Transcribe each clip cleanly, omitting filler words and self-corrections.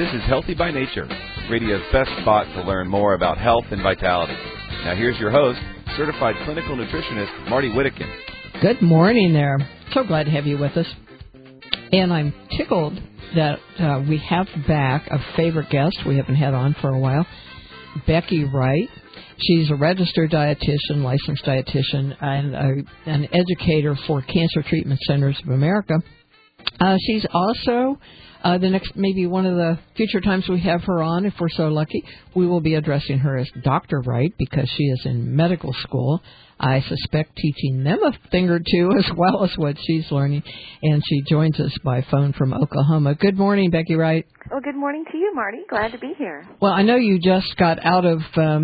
This is Healthy by Nature, radio's best spot to learn more about health and vitality. Now here's your host, certified clinical nutritionist, Marty Whittakin. Good morning there. So glad to have you with us. And I'm tickled that we have back a favorite guest we haven't had on for a while, Becky Wright. She's a registered dietitian, licensed dietitian, and an educator for Cancer Treatment Centers of America. She's also the next, maybe one of the future times we have her on, if we're so lucky, we will be addressing her as Dr. Wright because she is in medical school. I suspect teaching them a thing or two as well as what she's learning. And she joins us by phone from Oklahoma. Good morning, Becky Wright. Well, good morning to you, Marty. Glad to be here. Well, I know you just got out of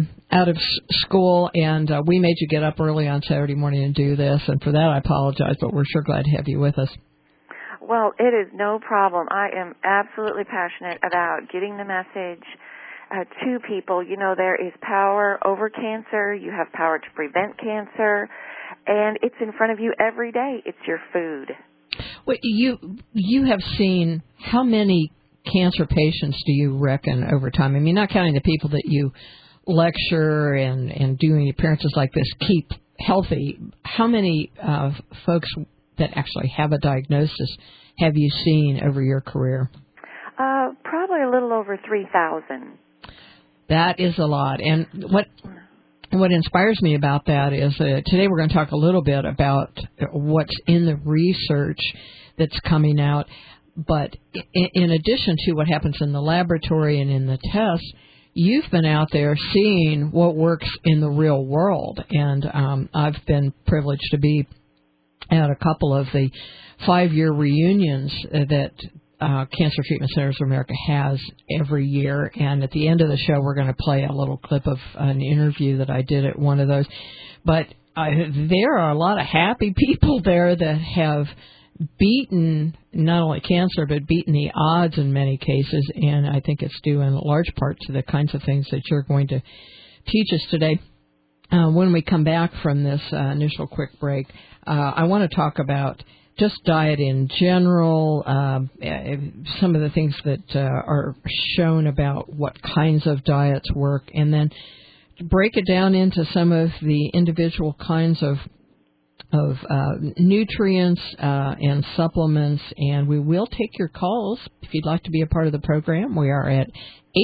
school, and we made you get up early on Saturday morning and do this. And for that, I apologize, but we're sure glad to have you with us. Well, it is no problem. I am absolutely passionate about getting the message to people. You know, there is power over cancer. You have power to prevent cancer, and it's in front of you every day. It's your food. Well, you have seen how many cancer patients do you reckon over time? I mean, not counting the people that you lecture and doing appearances like this, keep healthy. How many folks that actually have a diagnosis have you seen over your career? Probably a little over 3,000. That is a lot. And what inspires me about that is today we're going to talk a little bit about what's in the research that's coming out. But in addition to what happens in the laboratory and in the tests, you've been out there seeing what works in the real world. And I've been privileged to be at a couple of the 5-year reunions that Cancer Treatment Centers of America has every year. And at the end of the show, we're going to play a little clip of an interview that I did at one of those. But there are a lot of happy people there that have beaten not only cancer, but beaten the odds in many cases. And I think it's due in large part to the kinds of things that you're going to teach us today. When we come back from this initial quick break, I want to talk about just diet in general, some of the things that are shown about what kinds of diets work, and then break it down into some of the individual kinds of nutrients and supplements. And we will take your calls if you'd like to be a part of the program. We are at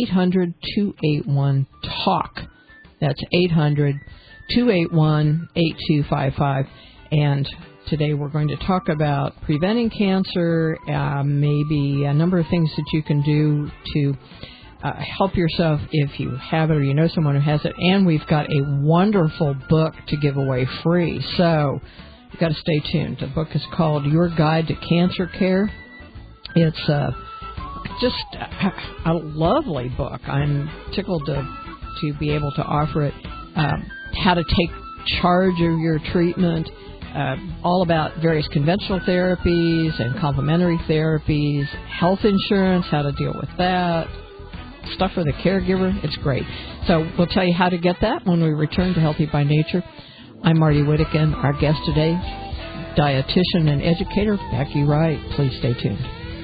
800-281-TALK. That's 800-281-8255. And today we're going to talk about preventing cancer, maybe a number of things that you can do to help yourself if you have it or you know someone who has it. And we've got a wonderful book to give away free. So you've got to stay tuned. The book is called Your Guide to Cancer Care. It's just a lovely book. I'm tickled to be able to offer it. How to take charge of your treatment, all about various conventional therapies and complementary therapies, health insurance, how to deal with that, stuff for the caregiver. It's great. So we'll tell you how to get that when we return to Healthy by Nature. I'm Marty Whittakin. Our guest today, dietitian and educator, Becky Wright. Please stay tuned.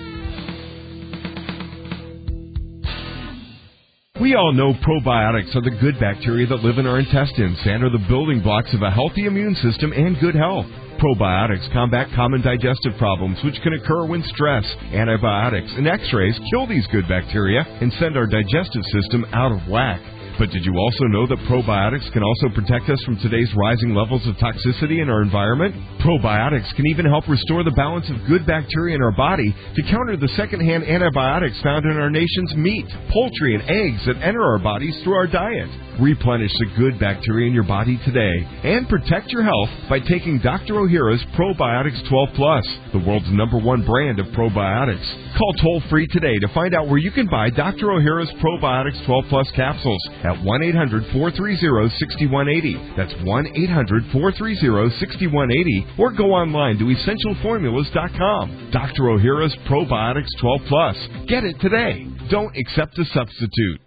We all know probiotics are the good bacteria that live in our intestines and are the building blocks of a healthy immune system and good health. Probiotics combat common digestive problems which can occur when stress, antibiotics, and x-rays kill these good bacteria and send our digestive system out of whack. But did you also know that probiotics can also protect us from today's rising levels of toxicity in our environment? Probiotics can even help restore the balance of good bacteria in our body to counter the secondhand antibiotics found in our nation's meat, poultry, and eggs that enter our bodies through our diet. Replenish the good bacteria in your body today and protect your health by taking Dr. Ohhira's Probiotics 12 Plus, the world's #1 brand of probiotics. Call toll-free today to find out where you can buy Dr. Ohhira's Probiotics 12 Plus capsules at 1-800-430-6180. That's 1-800-430-6180. Or go online to EssentialFormulas.com. Dr. Ohhira's Probiotics 12 Plus. Get it today. Don't accept a substitute.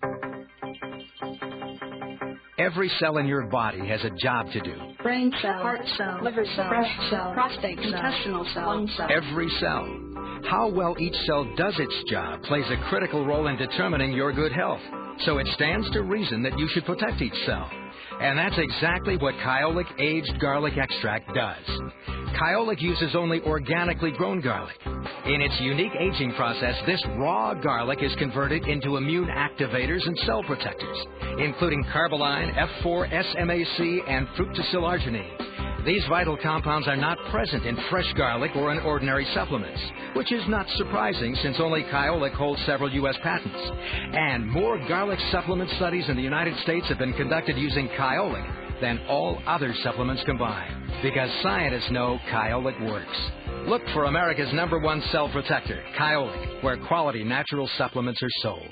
Every cell in your body has a job to do. Brain cell, heart cell, liver cell, breast cell, prostate cell, intestinal cell, lung cell. Every cell. How well each cell does its job plays a critical role in determining your good health. So it stands to reason that you should protect each cell. And that's exactly what Kyolic Aged Garlic Extract does. Kyolic uses only organically grown garlic. In its unique aging process, this raw garlic is converted into immune activators and cell protectors, including carboline, F4-SMAC, and fructosylarginine. These vital compounds are not present in fresh garlic or in ordinary supplements, which is not surprising since only Kyolic holds several U.S. patents. And more garlic supplement studies in the United States have been conducted using Kyolic than all other supplements combined, because scientists know Kyolic works. Look for America's #1 cell protector, Kyolic, where quality natural supplements are sold.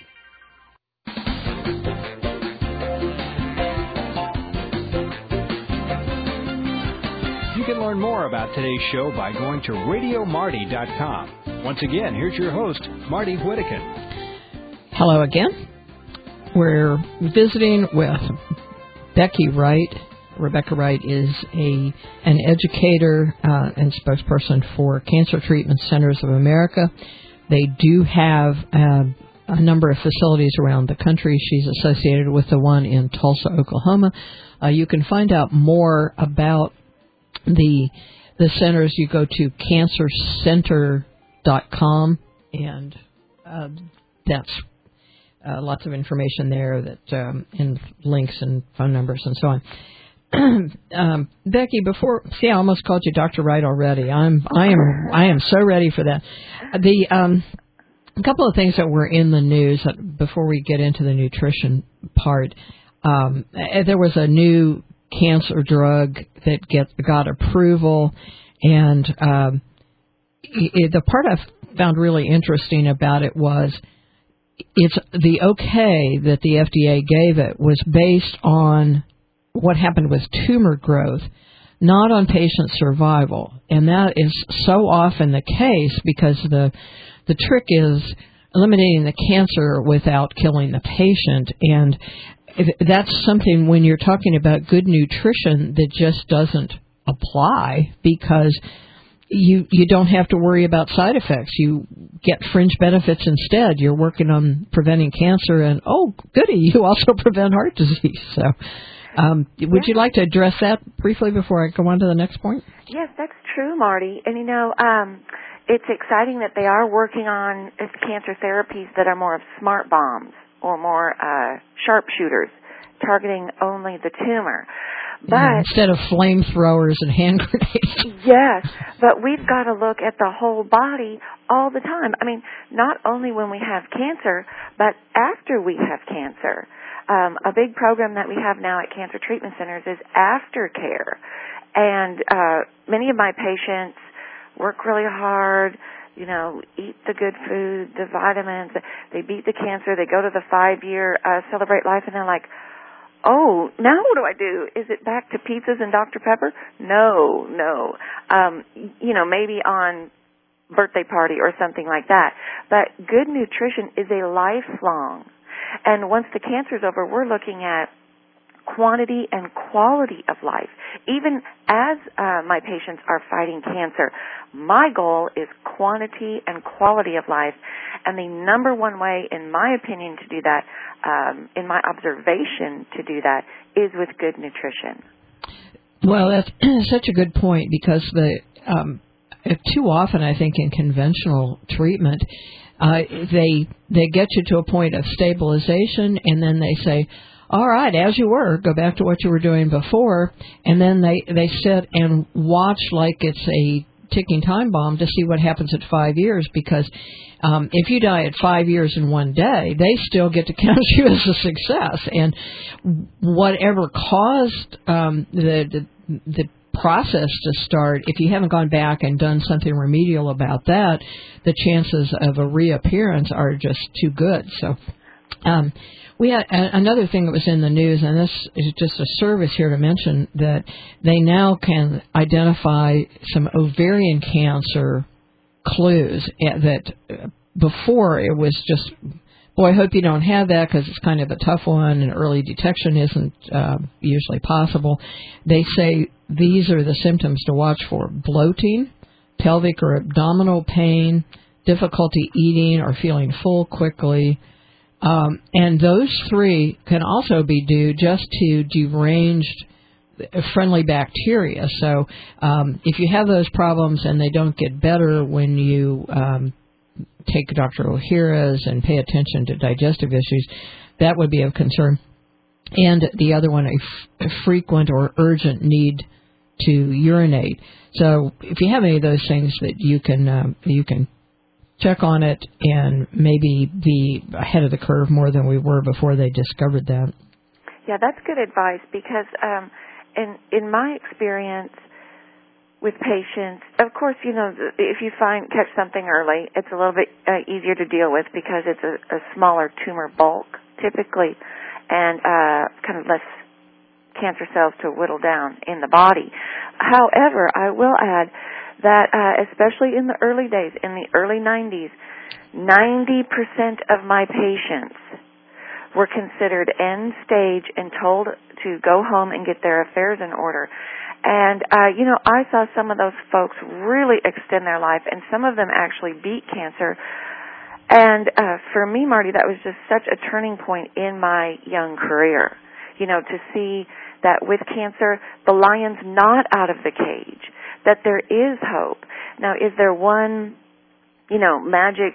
You can learn more about today's show by going to RadioMarty.com. Once again, here's your host, Marty Whittakin. Hello again. We're visiting with Becky Wright. Rebecca Wright is an educator and spokesperson for Cancer Treatment Centers of America. They do have a number of facilities around the country. She's associated with the one in Tulsa, Oklahoma. You can find out more about the centers. You go to cancercenter.com, and that's lots of information there that and links and phone numbers and so on. Becky, I almost called you Dr. Wright already. I am so ready for that. A couple of things that were in the news before we get into the nutrition part. There was a new cancer drug that got approval, and the part I found really interesting about it was it's the okay that the FDA gave it was based on what happened with tumor growth, not on patient survival. And that is so often the case because the trick is eliminating the cancer without killing the patient. And that's something when you're talking about good nutrition that just doesn't apply, because you don't have to worry about side effects. You get fringe benefits instead. You're working on preventing cancer, and oh, goody, you also prevent heart disease. So would you like to address that briefly before I go on to the next point? Yes, that's true, Marty. And, it's exciting that they are working on cancer therapies that are more of smart bombs or more sharpshooters, targeting only the tumor. But instead of flamethrowers and hand grenades. Yes, but we've got to look at the whole body all the time. I mean, not only when we have cancer, but after we have cancer. A big program that we have now at Cancer Treatment Centers is aftercare. And many of my patients work really hard, eat the good food, the vitamins. They beat the cancer. They go to the 5-year Celebrate Life, and they're like, oh, now what do I do? Is it back to pizzas and Dr. Pepper? No. Maybe on birthday party or something like that. But good nutrition is a lifelong. And once the cancer's over, we're looking at quantity and quality of life. Even as my patients are fighting cancer, my goal is quantity and quality of life. And the number one way, in my opinion, to do that, in my observation to do that, is with good nutrition. Well, that's such a good point, because too often, I think, in conventional treatment, they get you to a point of stabilization, and then they say, all right, as you were, go back to what you were doing before, and then they sit and watch like it's a ticking time bomb to see what happens at 5 years, because if you die at 5 years in one day, they still get to count you as a success. And whatever caused the process to start, if you haven't gone back and done something remedial about that, the chances of a reappearance are just too good. So we had another thing that was in the news, and this is just a service here to mention, that they now can identify some ovarian cancer clues that before it was just, boy, I hope you don't have that because it's kind of a tough one and early detection isn't usually possible. They say these are the symptoms to watch for: bloating, pelvic or abdominal pain, difficulty eating or feeling full quickly. And those three can also be due just to deranged friendly bacteria. So if you have those problems and they don't get better when you take Dr. O'Hara's and pay attention to digestive issues, that would be of concern. And the other one, a frequent or urgent need to urinate. So if you have any of those things, that you can check on it and maybe be ahead of the curve more than we were before they discovered that. Yeah, that's good advice because in my experience with patients, of course, if you catch something early, it's a little bit easier to deal with because it's a smaller tumor bulk typically, and kind of less cancer cells to whittle down in the body. However, I will add that especially in the early days, in the early 90s, 90% of my patients were considered end stage and told to go home and get their affairs in order. And, I saw some of those folks really extend their life, and some of them actually beat cancer. And for me, Marty, that was just such a turning point in my young career, to see that with cancer, the lion's not out of the cage, that there is hope. Now, is there one, magic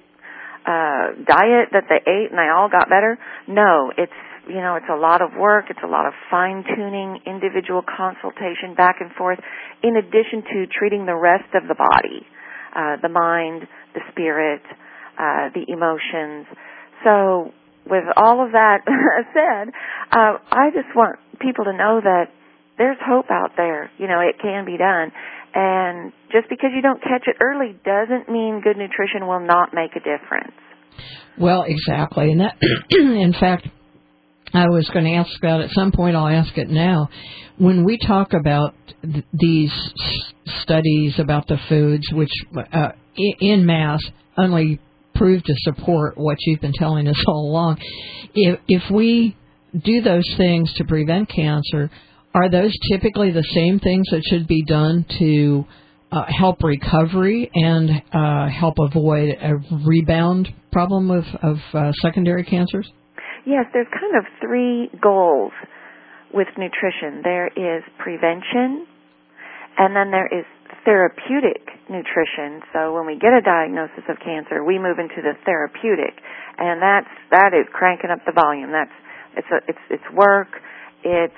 diet that they ate and they all got better? No, it's a lot of work. It's a lot of fine-tuning, individual consultation back and forth, in addition to treating the rest of the body, the mind, the spirit, the emotions. So with all of that said, I just want people to know that there's hope out there. It can be done. And just because you don't catch it early doesn't mean good nutrition will not make a difference. Well, exactly. And that, in fact, I was going to ask about it at some point. I'll ask it now. When we talk about these studies about the foods, which in mass only prove to support what you've been telling us all along, if we do those things to prevent cancer, are those typically the same things that should be done to help recovery and help avoid a rebound problem of secondary cancers? Yes, there's kind of three goals with nutrition. There is prevention, and then there is therapeutic nutrition. So when we get a diagnosis of cancer, we move into the therapeutic, and that is cranking up the volume. It's work. It's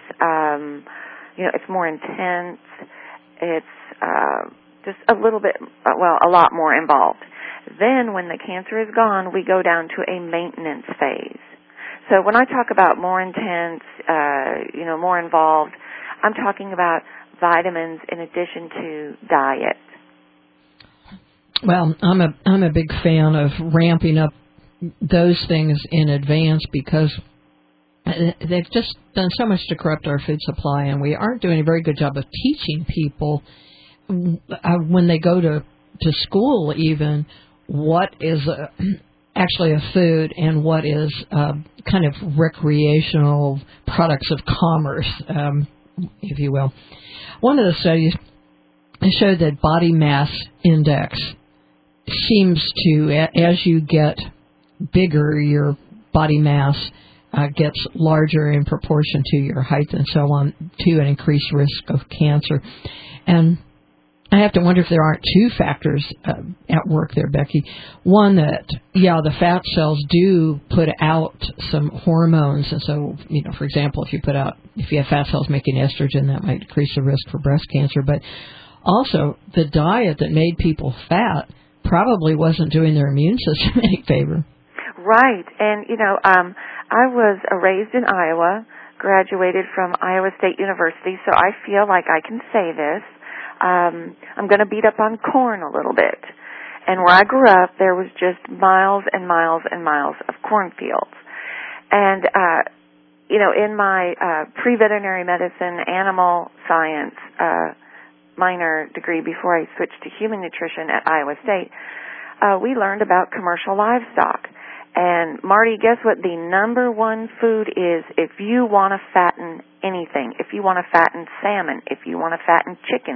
it's more intense. It's just a little bit, a lot more involved. Then when the cancer is gone, we go down to a maintenance phase. So when I talk about more intense, more involved, I'm talking about vitamins in addition to diet. Well, I'm a big fan of ramping up those things in advance because they've just done so much to corrupt our food supply, and we aren't doing a very good job of teaching people when they go to school even what is actually a food and what is kind of recreational products of commerce, if you will. One of the studies showed that body mass index seems to, as you get bigger, your body mass gets larger in proportion to your height and so on, to an increased risk of cancer. And I have to wonder if there aren't two factors at work there, Becky. One, that, the fat cells do put out some hormones. And so, for example, if you have fat cells making estrogen, that might decrease the risk for breast cancer. But also, the diet that made people fat probably wasn't doing their immune system any favor. Right. And, I was raised in Iowa, graduated from Iowa State University, so I feel like I can say this. I'm going to beat up on corn a little bit. And where I grew up, there was just miles and miles and miles of cornfields. And, in my pre-veterinary medicine, animal science minor degree before I switched to human nutrition at Iowa State, we learned about commercial livestock. And, Marty, guess what the number one food is if you want to fatten anything, if you want to fatten salmon, if you want to fatten chickens,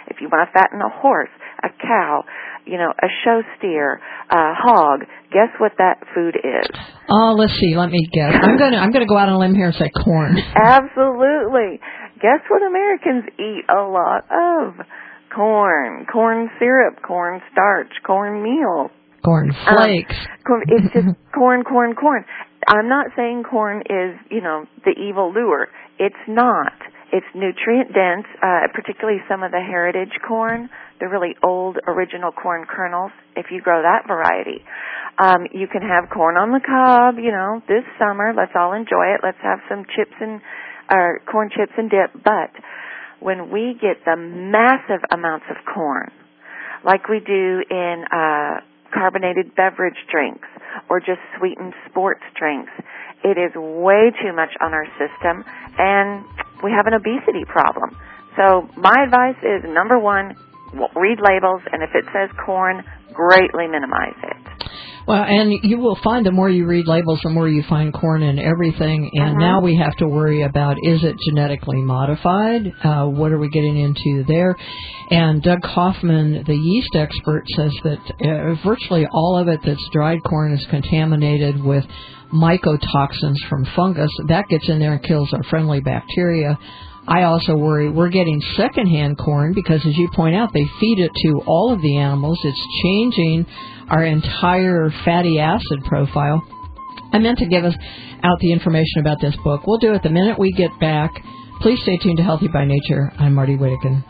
If you want to fatten a horse, a cow, a show steer, a hog, guess what that food is? Oh, let's see. Let me guess. I'm gonna go out on a limb here and say corn. Absolutely. Guess what Americans eat a lot of? Corn. Corn syrup, corn starch, corn meal. Corn flakes. It's just corn. I'm not saying corn is, the evil lure. It's not. It's nutrient dense, particularly some of the heritage corn, the really old original corn kernels, if you grow that variety. You can have corn on the cob, this summer. Let's all enjoy it. Let's have some corn chips and dip. But when we get the massive amounts of corn, like we do in carbonated beverage drinks or just sweetened sports drinks, it is way too much on our system, and we have an obesity problem. So my advice is, number one, read labels, and if it says corn, greatly minimize it. Well, and you will find the more you read labels, the more you find corn in everything. And now we have to worry about, is it genetically modified? What are we getting into there? And Doug Kaufman, the yeast expert, says that virtually all of it that's dried corn is contaminated with mycotoxins from fungus. That gets in there and kills our friendly bacteria. I also worry we're getting secondhand corn because, as you point out, they feed it to all of the animals. It's changing our entire fatty acid profile. I meant to give us out the information about this book. We'll do it the minute we get back. Please stay tuned to Healthy by Nature. I'm Marty Whittekin.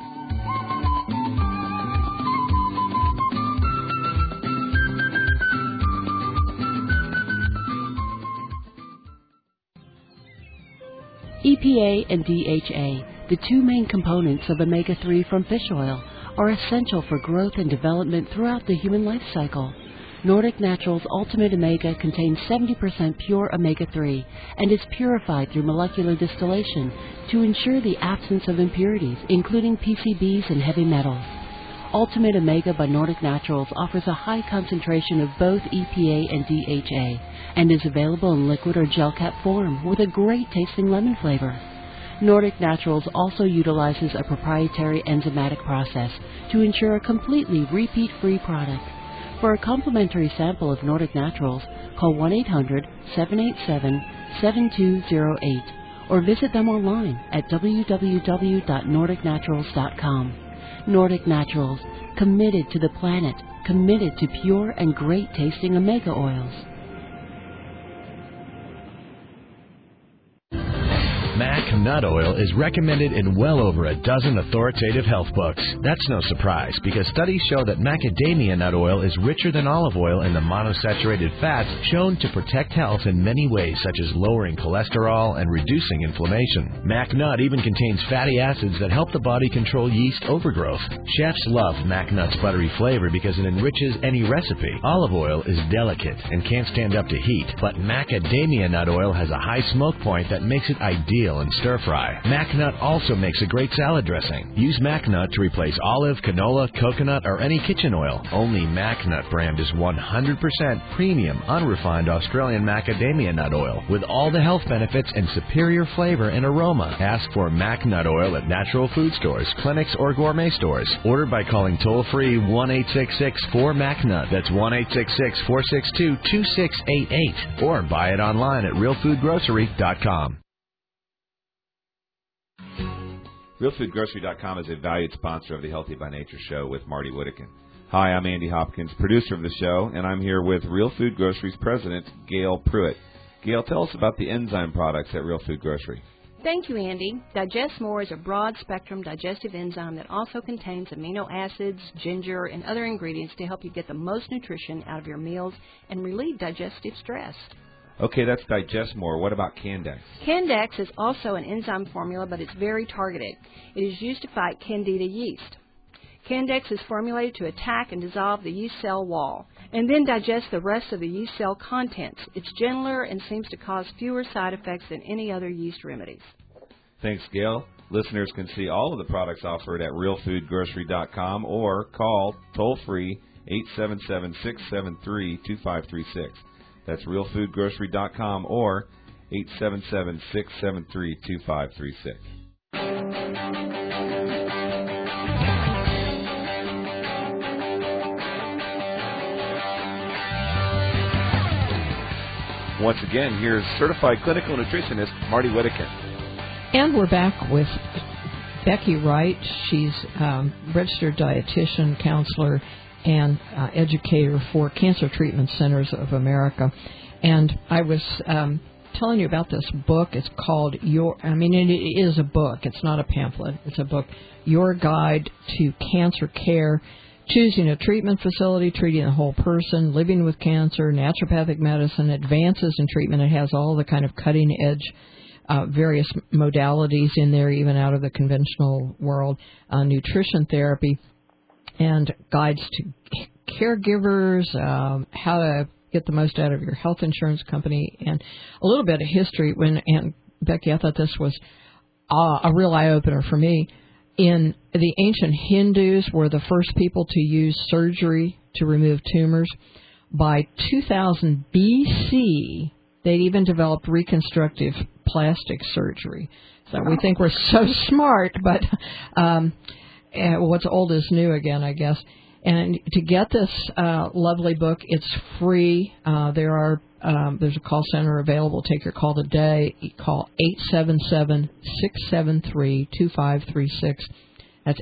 EPA and DHA, the two main components of omega-3 from fish oil, are essential for growth and development throughout the human life cycle. Nordic Naturals Ultimate Omega contains 70% pure omega-3 and is purified through molecular distillation to ensure the absence of impurities, including PCBs and heavy metals. Ultimate Omega by Nordic Naturals offers a high concentration of both EPA and DHA and is available in liquid or gel cap form with a great tasting lemon flavor. Nordic Naturals also utilizes a proprietary enzymatic process to ensure a completely repeat-free product. For a complimentary sample of Nordic Naturals, call 1-800-787-7208 or visit them online at www.nordicnaturals.com. Nordic Naturals, committed to the planet, committed to pure and great-tasting omega oils. Mac nut oil is recommended in well over a dozen authoritative health books. That's no surprise, because studies show that macadamia nut oil is richer than olive oil in the monosaturated fats shown to protect health in many ways, such as lowering cholesterol and reducing inflammation. Mac nut even contains fatty acids that help the body control yeast overgrowth. Chefs love Mac nut's buttery flavor because it enriches any recipe. Olive oil is delicate and can't stand up to heat, but macadamia nut oil has a high smoke point that makes it ideal in stir-fry. Mac nut also makes a great salad dressing. Use Mac nut to replace olive, canola, coconut, or any kitchen oil. Only Mac nut brand is 100% premium, unrefined Australian macadamia nut oil with all the health benefits and superior flavor and aroma. Ask for Mac nut oil at natural food stores, clinics, or gourmet stores. Order by calling toll-free 1-866-4-MAC-NUT. That's 1-866-462-2688. Or buy it online at realfoodgrocery.com. RealFoodGrocery.com is a valued sponsor of the Healthy by Nature show with Marty Whittekin. Hi, I'm Andy Hopkins, producer of the show, and I'm here with Real Food Grocery's president, Gail Pruitt. Gail, tell us about the enzyme products at Real Food Grocery. Thank you, Andy. Digest More is a broad-spectrum digestive enzyme that also contains amino acids, ginger, and other ingredients to help you get the most nutrition out of your meals and relieve digestive stress. Okay, that's Digest More. What about Candex? Candex is also an enzyme formula, but it's very targeted. It is used to fight Candida yeast. Candex is formulated to attack and dissolve the yeast cell wall, and then digest the rest of the yeast cell contents. It's gentler and seems to cause fewer side effects than any other yeast remedies. Thanks, Gail. Listeners can see all of the products offered at realfoodgrocery.com or call toll-free 877-673-2536. That's realfoodgrocery.com or 877-673-2536. Once again, here's certified clinical nutritionist Marty Whittakin. And we're back with Becky Wright. She's registered dietitian, counselor, and educator for Cancer Treatment Centers of America. And I was telling you about this book. It's called it is a book. It's not a pamphlet. It's a book, Your Guide to Cancer Care, Choosing a Treatment Facility, Treating the Whole Person, Living with Cancer, Naturopathic Medicine, Advances in Treatment. It has all the kind of cutting-edge various modalities in there, even out of the conventional world, nutrition therapy, and guides to caregivers, how to get the most out of your health insurance company, and a little bit of history. And Becky, I thought this was a real eye-opener for me. In the ancient Hindus were the first people to use surgery to remove tumors. By 2000 B.C., they'd even developed reconstructive plastic surgery. So we think we're so smart, but what's old is new again, I guess. And to get this lovely book, it's free. There's a call center available. Take your call today. Call 877-673-2536. That's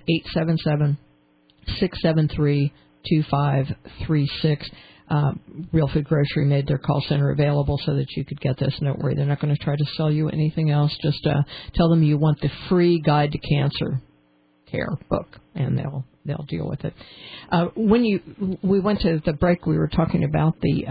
877-673-2536. Real Food Grocery made their call center available so that you could get this. And don't worry, they're not going to try to sell you anything else. Just tell them you want the free Guide to Cancer Care book, and they'll deal with it. When we went to the break, we were talking about the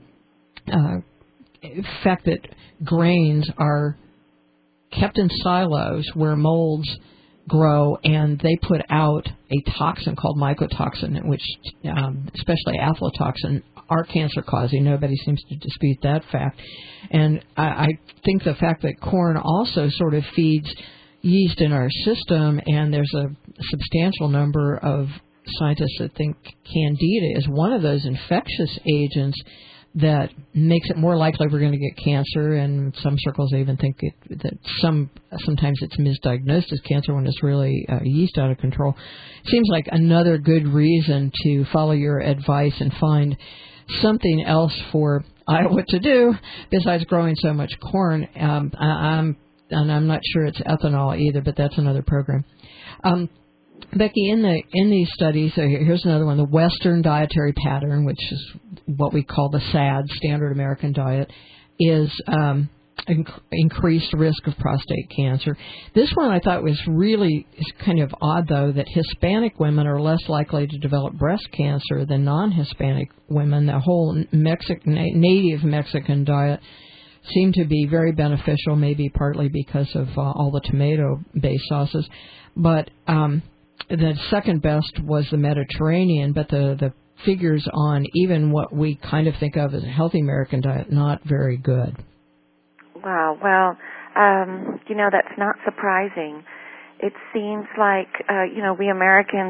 fact that grains are kept in silos where molds grow, and they put out a toxin called mycotoxin, which, especially aflatoxin, are cancer-causing. Nobody seems to dispute that fact. And I think the fact that corn also sort of feeds yeast in our system, and there's a substantial number of scientists that think Candida is one of those infectious agents that makes it more likely we're going to get cancer, and some circles even think that sometimes it's misdiagnosed as cancer when it's really yeast out of control. It seems like another good reason to follow your advice and find something else for Iowa to do besides growing so much corn. I'm not sure it's ethanol either, but that's another program. Becky, in these studies, here's another one. The Western dietary pattern, which is what we call the SAD, Standard American Diet, is increased risk of prostate cancer. This one I thought was really kind of odd, though, that Hispanic women are less likely to develop breast cancer than non-Hispanic women. The whole native Mexican diet seemed to be very beneficial, maybe partly because of all the tomato-based sauces. But the second best was the Mediterranean, but the figures on even what we kind of think of as a healthy American diet, not very good. Wow. Well, that's not surprising. It seems like, we Americans,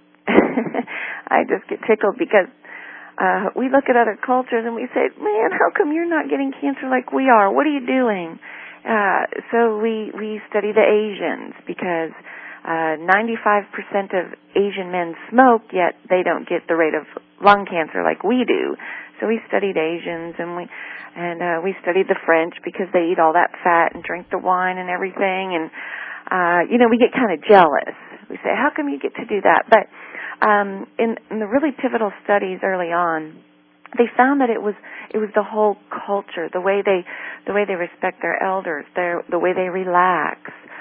I just get tickled because we look at other cultures and we say, man, how come you're not getting cancer like we are? What are you doing? So we study the Asians because 95% of Asian men smoke, yet they don't get the rate of lung cancer like we do. So we studied Asians, and we studied the French because they eat all that fat and drink the wine and everything. And we get kind of jealous. We say, how come you get to do that? But in the really pivotal studies early on, they found that it was the whole culture, the way they respect their elders, the way they relax.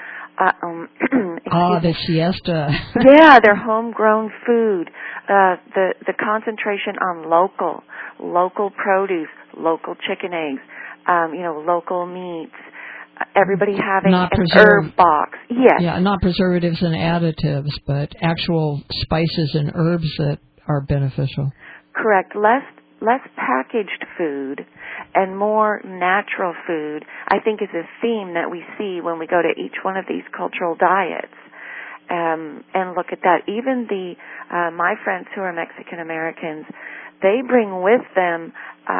The siesta. Yeah, their homegrown food, the concentration on local produce, local chicken eggs, local meats. Everybody having an herb box. Yes. Yeah, not preservatives and additives, but actual spices and herbs that are beneficial. Correct. Less packaged food and more natural food, I think, is a theme that we see when we go to each one of these cultural diets. And look at that. Even my friends who are Mexican Americans, they bring with them,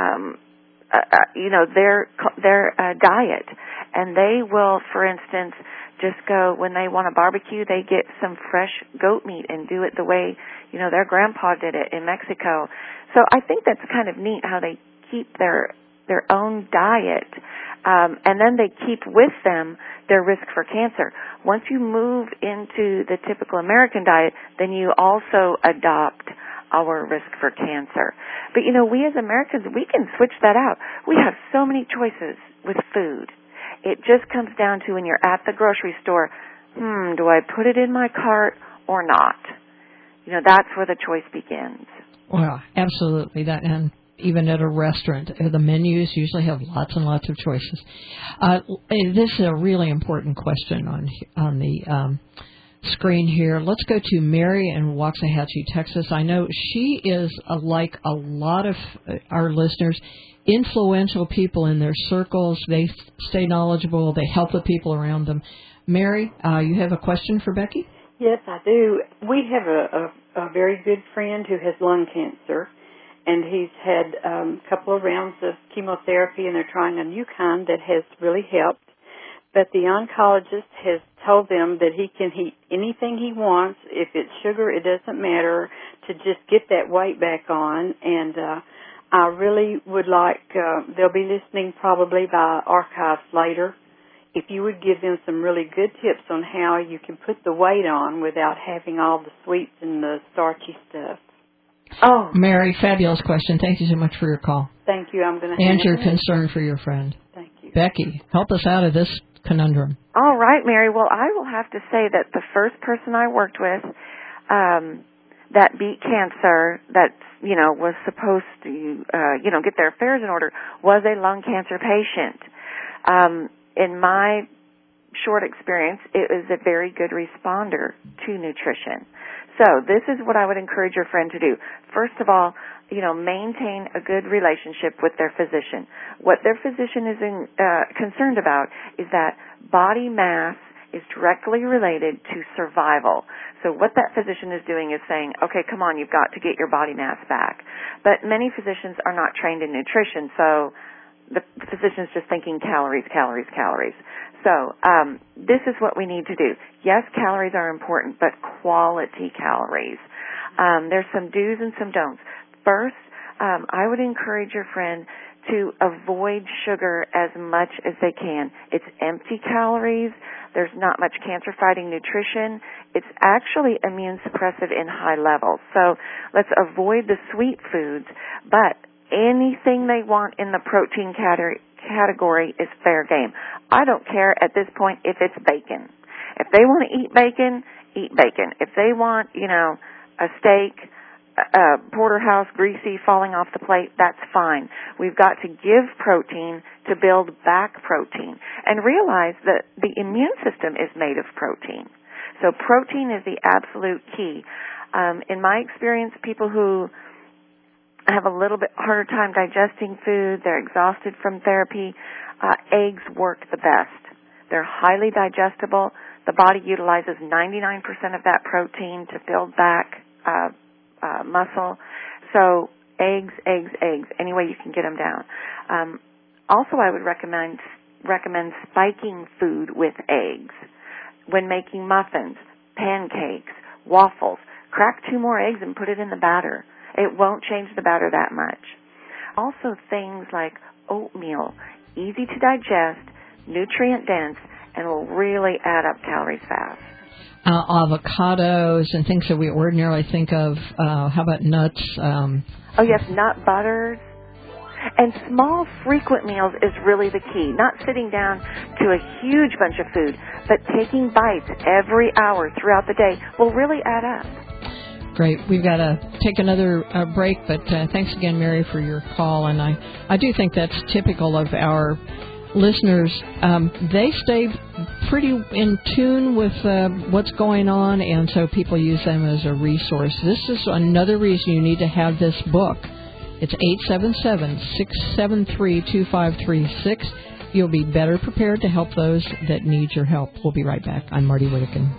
their diet, and they will, for instance, just go when they want a barbecue, they get some fresh goat meat and do it the way their grandpa did it in Mexico. So I think that's kind of neat how they keep their their own diet, and then they keep with them their risk for cancer. Once you move into the typical American diet, then you also adopt our risk for cancer. But, we as Americans, we can switch that out. We have so many choices with food. It just comes down to when you're at the grocery store, do I put it in my cart or not? That's where the choice begins. Well, absolutely. That, and even at a restaurant, the menus usually have lots and lots of choices. This is a really important question on the screen here. Let's go to Mary in Waxahachie, Texas. I know she is, like a lot of our listeners, influential people in their circles. They stay knowledgeable. They help the people around them. Mary, you have a question for Becky? Yes, I do. We have a very good friend who has lung cancer, and he's had a couple of rounds of chemotherapy, and they're trying a new kind that has really helped. But the oncologist has told them that he can eat anything he wants. If it's sugar, it doesn't matter, to just get that weight back on. And I really would like, they'll be listening probably by archives later, if you would give them some really good tips on how you can put the weight on without having all the sweets and the starchy stuff. Oh, Mary, fabulous question. Thank you so much for your call. Thank you. I'm going to and your concern for your friend. Thank you. Becky, help us out of this conundrum. All right, Mary. Well, I will have to say that the first person I worked with that beat cancer, that was supposed to get their affairs in order, was a lung cancer patient. In my short experience, it was a very good responder to nutrition. So this is what I would encourage your friend to do. First of all, maintain a good relationship with their physician. What their physician is concerned about is that body mass is directly related to survival. So what that physician is doing is saying, okay, come on, you've got to get your body mass back. But many physicians are not trained in nutrition, so the physician's just thinking calories, calories, calories. So this is what we need to do. Yes, calories are important, but quality calories. There's some do's and some don'ts. First, I would encourage your friend to avoid sugar as much as they can. It's empty calories. There's not much cancer-fighting nutrition. It's actually immune suppressive in high levels. So let's avoid the sweet foods, but anything they want in the protein category is fair game. I don't care at this point if it's bacon. If they want to eat bacon, eat bacon. If they want, a steak, porterhouse, greasy, falling off the plate, that's fine. We've got to give protein to build back protein and realize that the immune system is made of protein. So protein is the absolute key. In my experience, people who have a little bit harder time digesting food, they're exhausted from therapy, eggs work the best. They're highly digestible. The body utilizes 99% of that protein to build back muscle. So eggs, any way you can get them down. Also, I would recommend spiking food with eggs. When making muffins, pancakes, waffles, crack 2 more eggs and put it in the batter. It won't change the batter that much. Also, things like oatmeal, easy to digest, nutrient dense, and will really add up calories fast. Avocados and things that we ordinarily think of. How about nuts? Oh, yes, nut butters. And small, frequent meals is really the key. Not sitting down to a huge bunch of food, but taking bites every hour throughout the day will really add up. Great. We've got to take another break, but thanks again, Mary, for your call. And I do think that's typical of our listeners. They stay pretty in tune with what's going on, and so people use them as a resource. This is another reason you need to have this book. It's 877-673-2536. You'll be better prepared to help those that need your help. We'll be right back. I'm Marty Whittekin.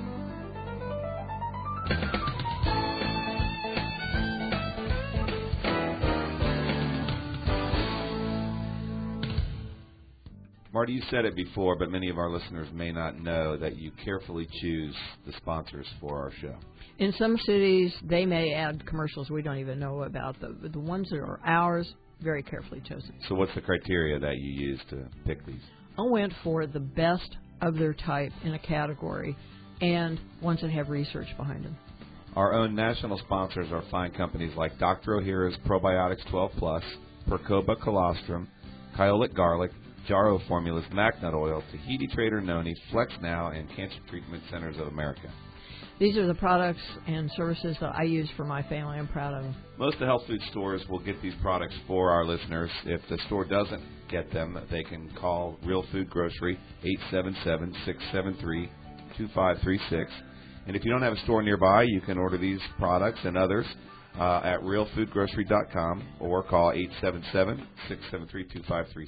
Marty, you said it before, but many of our listeners may not know that you carefully choose the sponsors for our show. In some cities, they may add commercials we don't even know about. The ones that are ours, very carefully chosen. So what's the criteria that you use to pick these? I went for the best of their type in a category and ones that have research behind them. Our own national sponsors are fine companies like Dr. Ohhira's Probiotics 12 Plus, Percoba Colostrum, Kyolic Garlic, Jarrow Formulas, MacNut Oil, Tahiti Trader Noni, Flex Now, and Cancer Treatment Centers of America. These are the products and services that I use for my family. I'm proud of them. Most of the health food stores will get these products for our listeners. If the store doesn't get them, they can call Real Food Grocery, 877-673-2536. And if you don't have a store nearby, you can order these products and others at realfoodgrocery.com or call 877-673-2536.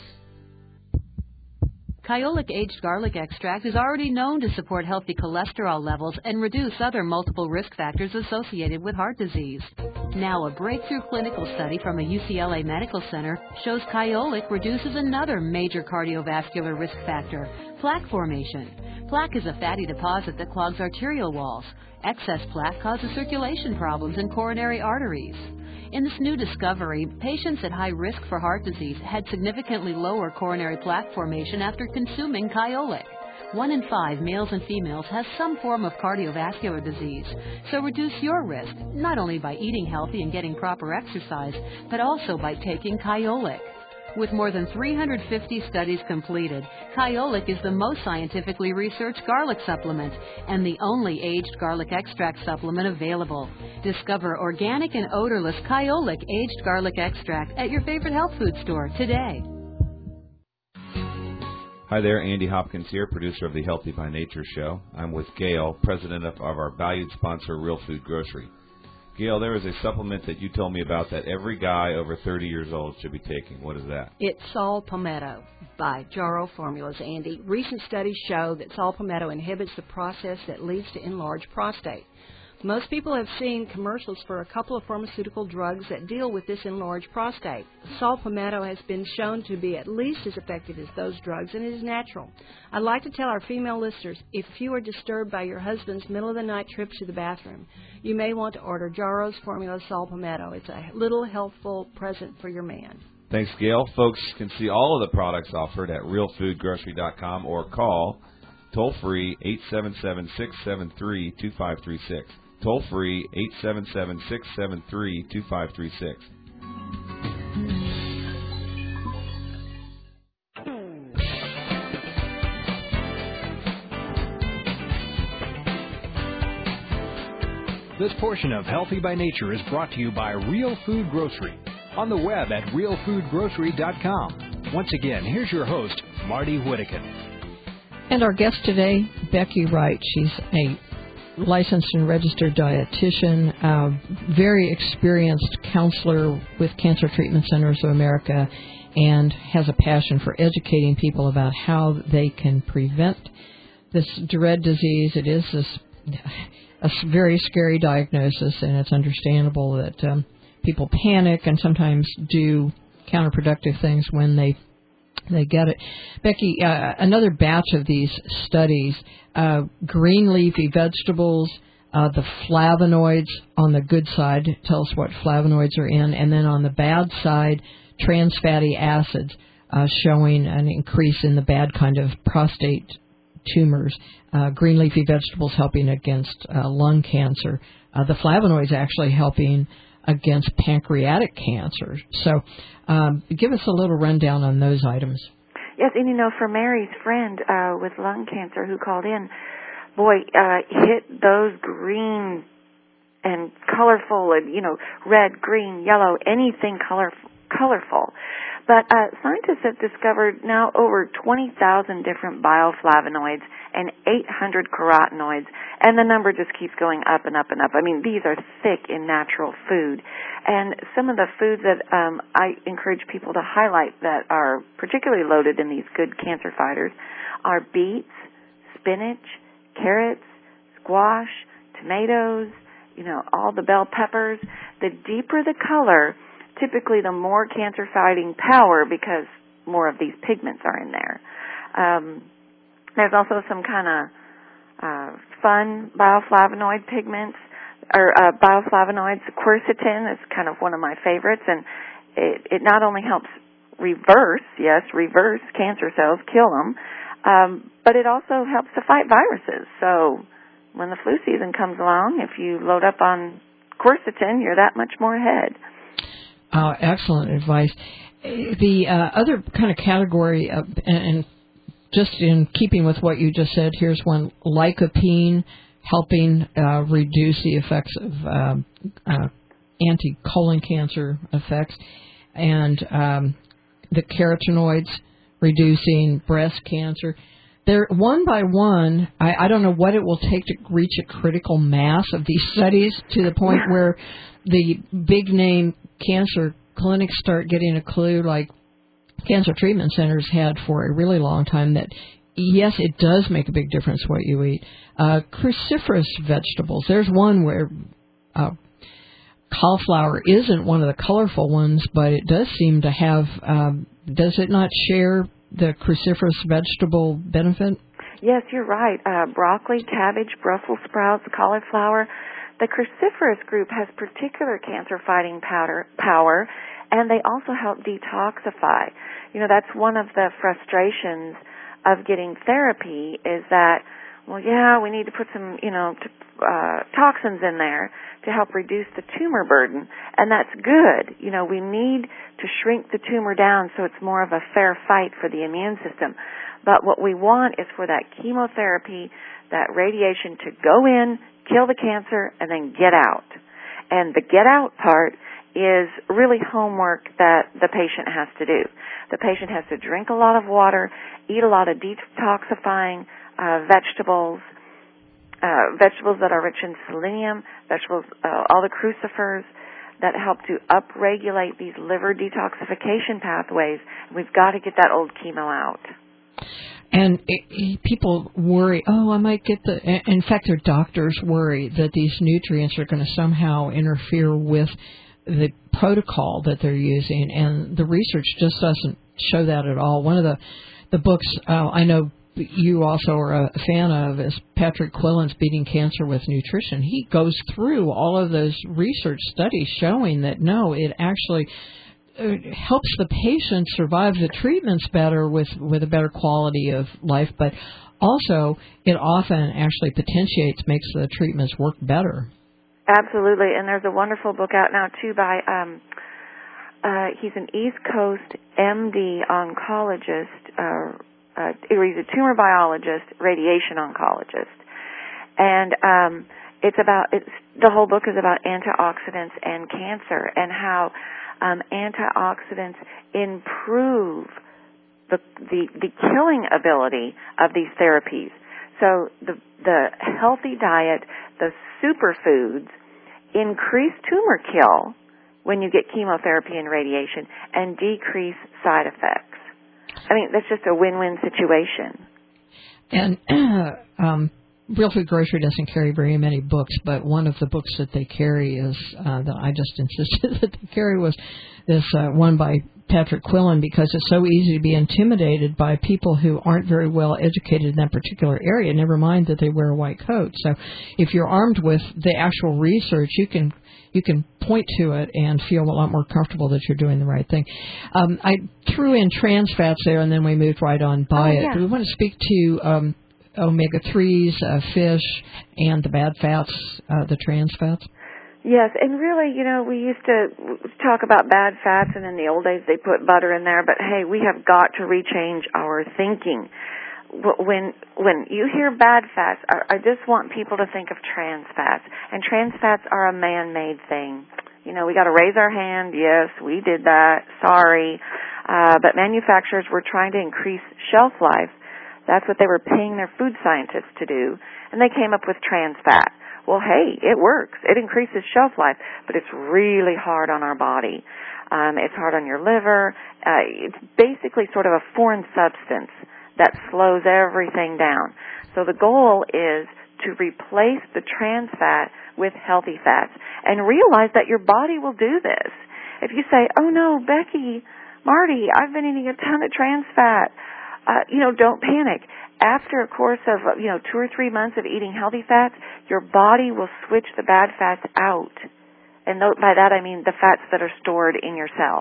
Kyolic Aged Garlic Extract is already known to support healthy cholesterol levels and reduce other multiple risk factors associated with heart disease. Now, a breakthrough clinical study from a UCLA medical center shows Kyolic reduces another major cardiovascular risk factor, plaque formation. Plaque is a fatty deposit that clogs arterial walls. Excess plaque causes circulation problems in coronary arteries. In this new discovery, patients at high risk for heart disease had significantly lower coronary plaque formation after consuming Kyolic. 1 in 5 males and females has some form of cardiovascular disease, so reduce your risk, not only by eating healthy and getting proper exercise, but also by taking Kyolic. With more than 350 studies completed, Kyolic is the most scientifically researched garlic supplement and the only aged garlic extract supplement available. Discover organic and odorless Kyolic aged garlic extract at your favorite health food store today. Hi there, Andy Hopkins here, producer of the Healthy by Nature show. I'm with Gail, president of our valued sponsor, Real Food Grocery. Gail, there is a supplement that you told me about that every guy over 30 years old should be taking. What is that? It's Saw Palmetto by Jarrow Formulas, Andy. Recent studies show that Saw Palmetto inhibits the process that leads to enlarged prostate. Most people have seen commercials for a couple of pharmaceutical drugs that deal with this enlarged prostate. Saw Palmetto has been shown to be at least as effective as those drugs, and it is natural. I'd like to tell our female listeners, if you are disturbed by your husband's middle-of-the-night trips to the bathroom, you may want to order Jarrow's Formula Saw Palmetto. It's a little helpful present for your man. Thanks, Gail. Folks can see all of the products offered at realfoodgrocery.com or call toll-free 877-673-2536. Toll-free 877-673-2536. This portion of Healthy by Nature is brought to you by Real Food Grocery. On the web at realfoodgrocery.com. Once again, here's your host, Marty Whittakin. And our guest today, Becky Wright. She's a licensed and registered dietitian, very experienced counselor with Cancer Treatment Centers of America, and has a passion for educating people about how they can prevent this dread disease. It is a very scary diagnosis, and it's understandable that people panic and sometimes do counterproductive things when they get it. Becky, another batch of these studies, green leafy vegetables, the flavonoids on the good side, tell us what flavonoids are in, and then on the bad side, trans fatty acids, showing an increase in the bad kind of prostate tumors. Green leafy vegetables helping against lung cancer. The flavonoids actually helping against pancreatic cancer. So give us a little rundown on those items. Yes, and for Mary's friend with lung cancer who called in, boy, hit those green and colorful and, red, green, yellow, anything colorful. But scientists have discovered now over 20,000 different bioflavonoids and 800 carotenoids, and the number just keeps going up and up and up. I mean, these are thick in natural food. And some of the foods that I encourage people to highlight that are particularly loaded in these good cancer fighters are beets, spinach, carrots, squash, tomatoes, all the bell peppers. The deeper the color, typically the more cancer-fighting power because more of these pigments are in there. There's also some kind of fun bioflavonoid pigments, or bioflavonoids. Quercetin is kind of one of my favorites, and it not only helps reverse cancer cells, kill them, but it also helps to fight viruses. So when the flu season comes along, if you load up on quercetin, you're that much more ahead. Excellent advice. The other kind of category, and just in keeping with what you just said, here's one, lycopene, helping reduce the effects of anti-colon cancer effects, and the carotenoids, reducing breast cancer. They're one by one. I don't know what it will take to reach a critical mass of these studies to the point where the big name cancer clinics start getting a clue, like cancer treatment centers had for a really long time, that yes, it does make a big difference what you eat. Cruciferous vegetables. There's one where cauliflower isn't one of the colorful ones, but it does seem to have, does it not share the cruciferous vegetable benefit? Yes, you're right. Broccoli, cabbage, Brussels sprouts, cauliflower. The cruciferous group has particular cancer-fighting power, and they also help detoxify. You know, that's one of the frustrations of getting therapy is that, well, yeah, we need to put some, toxins in there to help reduce the tumor burden, and that's good. You know, we need to shrink the tumor down so it's more of a fair fight for the immune system. But what we want is for that chemotherapy, that radiation to go in, kill the cancer, and then get out. And the get out part is really homework that the patient has to do. The patient has to drink a lot of water, eat a lot of detoxifying vegetables, vegetables that are rich in selenium, vegetables, all the crucifers that help to upregulate these liver detoxification pathways. We've got to get that old chemo out. And people worry, I might get in fact, their doctors worry that these nutrients are going to somehow interfere with the protocol that they're using, and the research just doesn't show that at all. One of the books I know you also are a fan of is Patrick Quillen's Beating Cancer with Nutrition. He goes through all of those research studies showing that, no, it actually helps the patient survive the treatments better with a better quality of life, but also it often actually potentiates, makes the treatments work better. Absolutely, and there's a wonderful book out now, too, by, he's an East Coast MD oncologist, he's a tumor biologist, radiation oncologist, and the whole book is about antioxidants and cancer and how antioxidants improve the killing ability of these therapies. So the healthy diet, the superfoods, increase tumor kill when you get chemotherapy and radiation and decrease side effects. I mean, that's just a win-win situation. And Real Food Grocery doesn't carry very many books, but one of the books that they carry is, that I just insisted that they carry, was this one by Patrick Quillen, because it's so easy to be intimidated by people who aren't very well educated in that particular area, never mind that they wear a white coat. So if you're armed with the actual research, you can point to it and feel a lot more comfortable that you're doing the right thing. I threw in trans fats there, and then we moved right on by it. Do we want to speak to omega-3s, fish, and the bad fats, the trans fats? Yes, and really, we used to talk about bad fats, and in the old days they put butter in there, but hey, we have got to rechange our thinking. When you hear bad fats, I just want people to think of trans fats, and trans fats are a man-made thing. We got to raise our hand. Yes, we did that. Sorry. But manufacturers were trying to increase shelf life. That's what they were paying their food scientists to do, and they came up with trans fat. Well, hey, it works. It increases shelf life, but it's really hard on our body. It's hard on your liver. It's basically sort of a foreign substance that slows everything down. So the goal is to replace the trans fat with healthy fats and realize that your body will do this. If you say, oh, no, Becky, Marty, I've been eating a ton of trans fat, don't panic. After a course of, 2 or 3 months of eating healthy fats, your body will switch the bad fats out. And by that I mean the fats that are stored in your cells.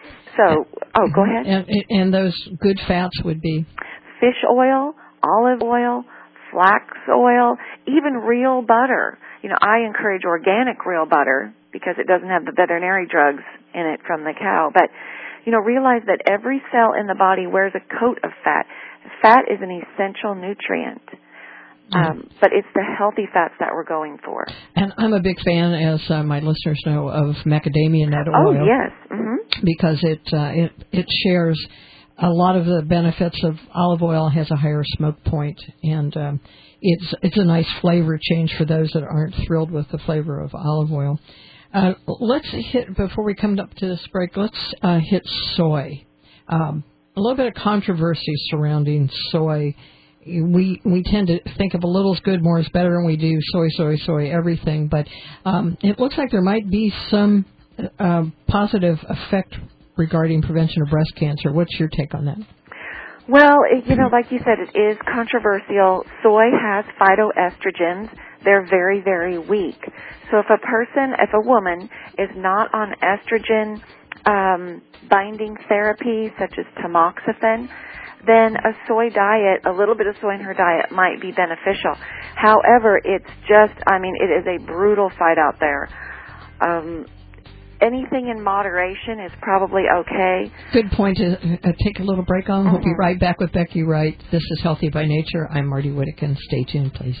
So, go ahead. And those good fats would be? Fish oil, olive oil, flax oil, even real butter. I encourage organic real butter because it doesn't have the veterinary drugs in it from the cow. But, realize that every cell in the body wears a coat of fat. Fat is an essential nutrient. But it's the healthy fats that we're going for. And I'm a big fan, as my listeners know, of macadamia nut oil. Oh, yes. Mm-hmm. Because it shares a lot of the benefits of olive oil. Has a higher smoke point, and it's a nice flavor change for those that aren't thrilled with the flavor of olive oil. Let's hit, before we come up to this break, let's hit soy. A little bit of controversy surrounding soy. We tend to think of a little is good, more is better, and we do soy, everything. But it looks like there might be some positive effect regarding prevention of breast cancer. What's your take on that? Well, like you said, it is controversial. Soy has phytoestrogens. They're very, very weak. So if a woman is not on estrogen binding therapy, such as tamoxifen, then a soy diet, a little bit of soy in her diet might be beneficial. However, it is a brutal fight out there. Anything in moderation is probably okay. Good point to take a little break on. We'll be right back with Becky Wright. This is Healthy by Nature. I'm Marty Whittekin. Stay tuned, please.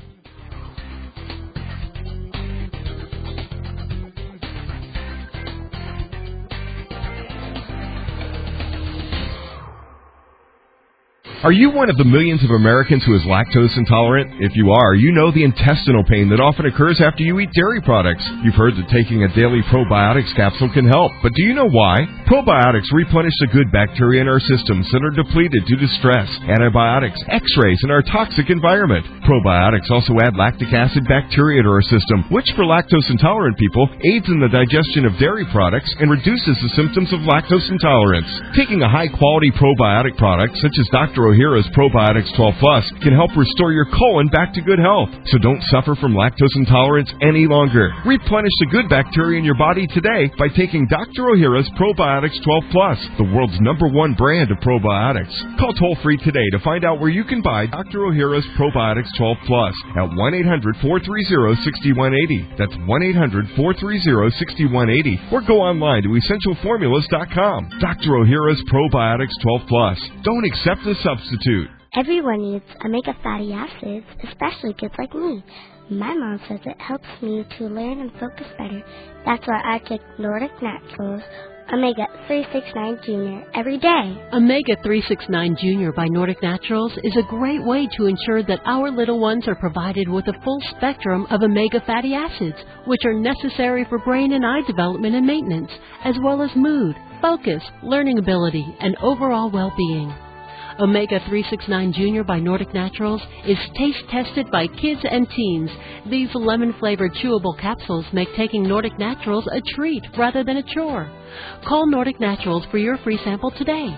Are you one of the millions of Americans who is lactose intolerant? If you are, you know the intestinal pain that often occurs after you eat dairy products. You've heard that taking a daily probiotics capsule can help, but do you know why? Probiotics replenish the good bacteria in our systems that are depleted due to stress, antibiotics, x-rays, and our toxic environment. Probiotics also add lactic acid bacteria to our system, which for lactose intolerant people aids in the digestion of dairy products and reduces the symptoms of lactose intolerance. Taking a high-quality probiotic product, such as Dr. Ohhira's Probiotics 12 Plus, can help restore your colon back to good health. So don't suffer from lactose intolerance any longer. Replenish the good bacteria in your body today by taking Dr. Ohhira's Probiotics 12 Plus, the world's #1 brand of probiotics. Call toll-free today to find out where you can buy Dr. Ohhira's Probiotics 12 Plus at 1-800-430-6180. That's 1-800-430-6180. Or go online to EssentialFormulas.com. Dr. Ohhira's Probiotics 12 Plus. Don't accept the substitute. Everyone needs omega fatty acids, especially kids like me. My mom says it helps me to learn and focus better. That's why I take Nordic Naturals Omega 369 Junior every day. Omega 369 Junior by Nordic Naturals is a great way to ensure that our little ones are provided with a full spectrum of omega fatty acids, which are necessary for brain and eye development and maintenance, as well as mood, focus, learning ability, and overall well-being. Omega 369 Junior by Nordic Naturals is taste-tested by kids and teens. These lemon-flavored chewable capsules make taking Nordic Naturals a treat rather than a chore. Call Nordic Naturals for your free sample today.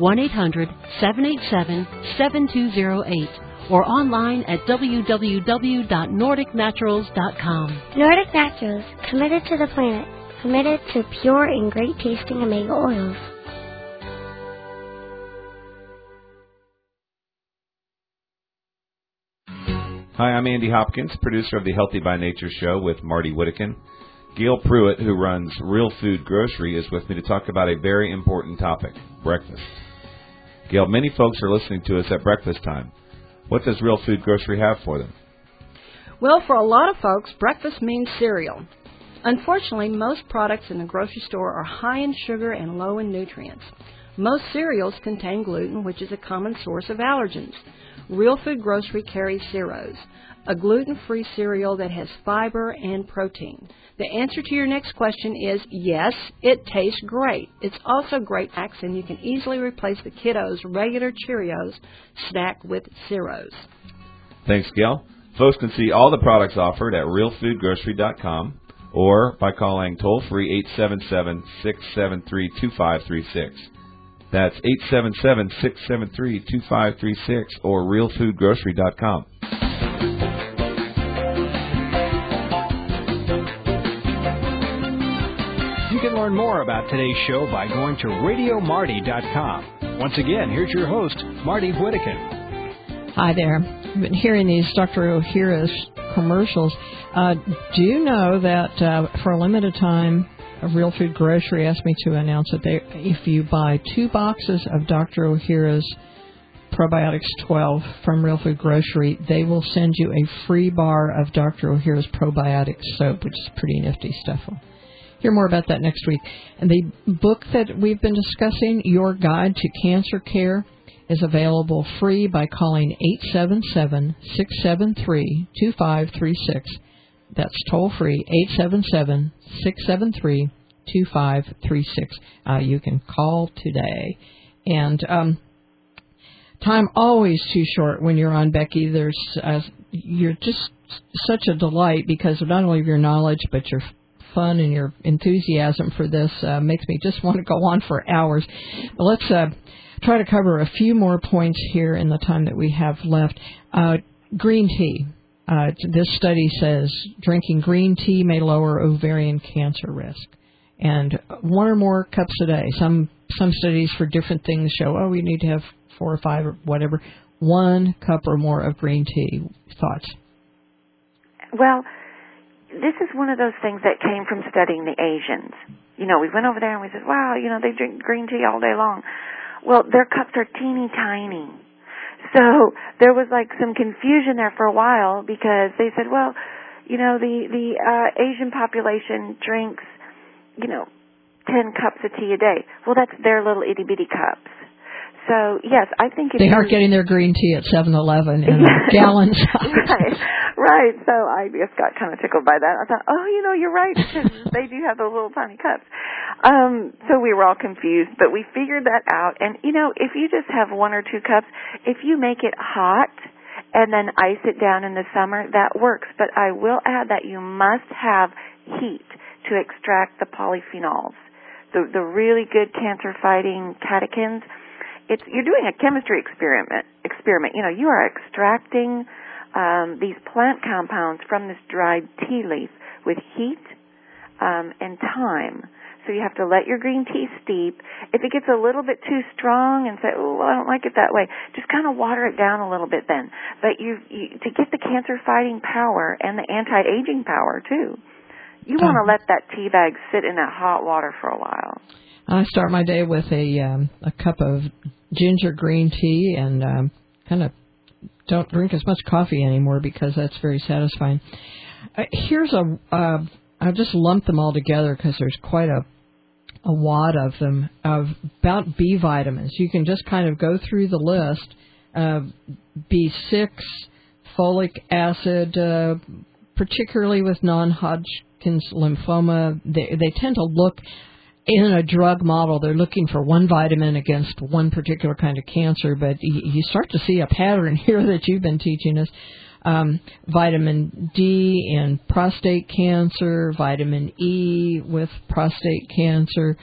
1-800-787-7208 or online at www.nordicnaturals.com. Nordic Naturals, committed to the planet, committed to pure and great-tasting omega oils. Hi, I'm Andy Hopkins, producer of the Healthy by Nature show with Marty Whittekin. Gail Pruitt, who runs Real Food Grocery, is with me to talk about a very important topic, breakfast. Gail, many folks are listening to us at breakfast time. What does Real Food Grocery have for them? Well, for a lot of folks, breakfast means cereal. Unfortunately, most products in the grocery store are high in sugar and low in nutrients. Most cereals contain gluten, which is a common source of allergens. Real Food Grocery carries Ceros, a gluten-free cereal that has fiber and protein. The answer to your next question is yes, it tastes great. It's also great snacks, and you can easily replace the kiddos' regular Cheerios snack with Ceros. Thanks, Gail. Folks can see all the products offered at realfoodgrocery.com or by calling toll-free 877-673-2536. That's 877-673-2536 or realfoodgrocery.com. You can learn more about today's show by going to RadioMarty.com. Once again, here's your host, Marty Whittakin. Hi there. I've been hearing these Dr. Ohhira's commercials. Do you know that for a limited time, Real Food Grocery asked me to announce that if you buy 2 boxes of Dr. Ohhira's Probiotics 12 from Real Food Grocery, they will send you a free bar of Dr. Ohhira's probiotic soap, which is pretty nifty stuff. We'll hear more about that next week. And the book that we've been discussing, Your Guide to Cancer Care, is available free by calling 877-673-2536. That's toll free, 877-673-2536. You can call today. And time always too short when you're on, Becky. You're just such a delight because of not only of your knowledge, but your fun and your enthusiasm for this makes me just want to go on for hours. But let's try to cover a few more points here in the time that we have left. Green tea. This study says drinking green tea may lower ovarian cancer risk. And 1 or more cups a day. Some studies for different things show, we need to have 4 or 5 or whatever. 1 cup or more of green tea. Thoughts? Well, this is one of those things that came from studying the Asians. We went over there and we said, wow, they drink green tea all day long. Well, their cups are teeny tiny. So there was some confusion there for a while because they said, well, the Asian population drinks, 10 cups of tea a day. Well, that's their little itty bitty cups. So yes, I think they aren't getting their green tea at 7-Eleven in gallons. Right. So I just got kind of tickled by that. I thought, you're right. They do have those little tiny cups. So we were all confused, but we figured that out. And if you just have 1 or 2 cups, if you make it hot and then ice it down in the summer, that works. But I will add that you must have heat to extract the polyphenols, the really good cancer-fighting catechins. You're doing a chemistry experiment. You are extracting these plant compounds from this dried tea leaf with heat and time. So you have to let your green tea steep. If it gets a little bit too strong and say, I don't like it that way, just kind of water it down a little bit then. But to get the cancer-fighting power and the anti-aging power, too, you want to let that tea bag sit in that hot water for a while. I start my day with a cup of ginger green tea and kind of don't drink as much coffee anymore because that's very satisfying. Here's I'll just lump them all together because there's quite a wad of them about B vitamins. You can just kind of go through the list. B6, folic acid, particularly with non-Hodgkin's lymphoma, they tend to look in a drug model. They're looking for one vitamin against one particular kind of cancer, but you start to see a pattern here that you've been teaching us. Vitamin D in prostate cancer, vitamin E with prostate cancer,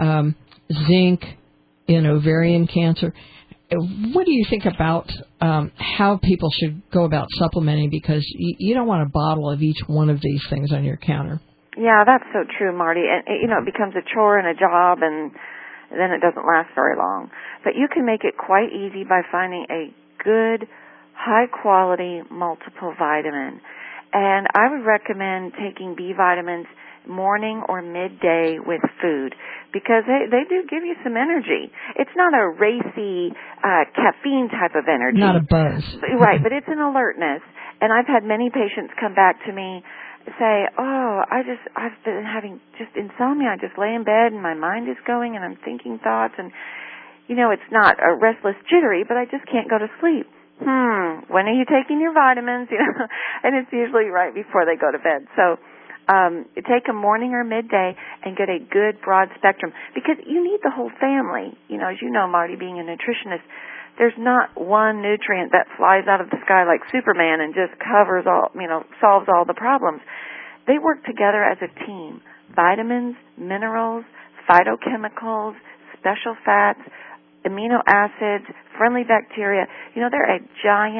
zinc in ovarian cancer. What do you think about how people should go about supplementing? Because you don't want a bottle of each one of these things on your counter. Yeah, that's so true, Marty. And, it becomes a chore and a job, and then it doesn't last very long. But you can make it quite easy by finding a good, high-quality multiple vitamin. And I would recommend taking B vitamins morning or midday with food because they do give you some energy. It's not a racy caffeine type of energy. Not a buzz. Right, but it's an alertness. And I've had many patients come back to me say, I've been having just insomnia. I just lay in bed and my mind is going and I'm thinking thoughts and, it's not a restless jittery, but I just can't go to sleep. When are you taking your vitamins? And it's usually right before they go to bed. So take a morning or midday and get a good broad spectrum because you need the whole family. As you know, Marty, being a nutritionist, there's not one nutrient that flies out of the sky like Superman and just covers all, solves all the problems. They work together as a team. Vitamins, minerals, phytochemicals, special fats, amino acids, friendly bacteria. They're a giant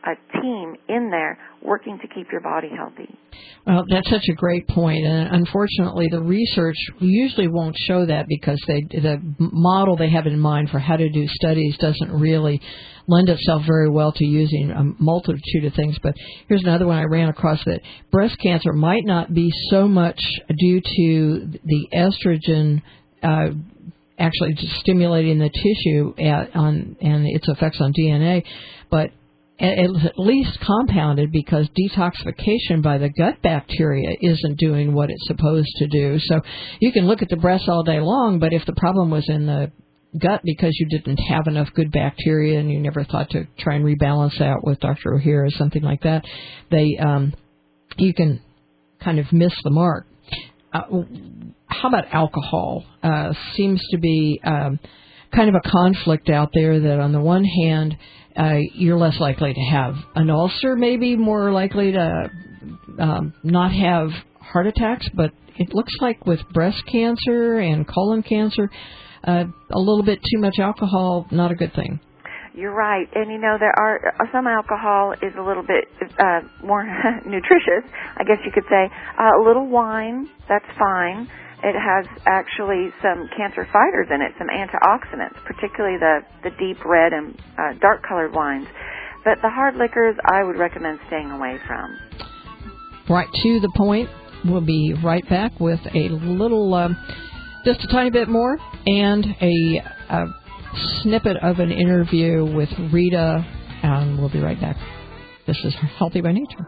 a team in there working to keep your body healthy. Well, that's such a great point, and unfortunately, the research usually won't show that because the model they have in mind for how to do studies doesn't really lend itself very well to using a multitude of things. But here's another one I ran across, that breast cancer might not be so much due to the estrogen actually just stimulating the tissue and its effects on DNA, but at least compounded because detoxification by the gut bacteria isn't doing what it's supposed to do. So you can look at the breast all day long, but if the problem was in the gut because you didn't have enough good bacteria and you never thought to try and rebalance that with Dr. O'Hara or something like that, you can kind of miss the mark. How about alcohol? Seems to be kind of a conflict out there that on the one hand, you're less likely to have an ulcer, maybe more likely to not have heart attacks, but it looks like with breast cancer and colon cancer, a little bit too much alcohol, not a good thing. You're right. And, there are some alcohol is a little bit more nutritious, I guess you could say. A little wine, that's fine. It has actually some cancer fighters in it, some antioxidants, particularly the deep red and dark-colored wines. But the hard liquors, I would recommend staying away from. Right to the point. We'll be right back with a little, just a tiny bit more, and a snippet of an interview with Rita, and we'll be right back. This is Healthy by Nature.